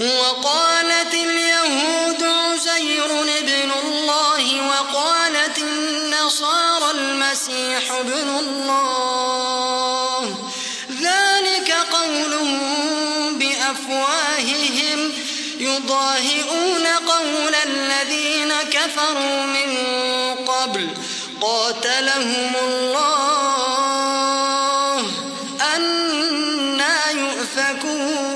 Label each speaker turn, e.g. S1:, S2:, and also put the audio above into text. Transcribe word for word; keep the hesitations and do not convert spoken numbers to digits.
S1: وقالت اليهود عزير ابن الله وقالت النصارى المسيح ابن الله ذلك قولهم بأفواههم يضاهئون قول الذين كفروا من قبل قاتلهم الله أنى يؤفكون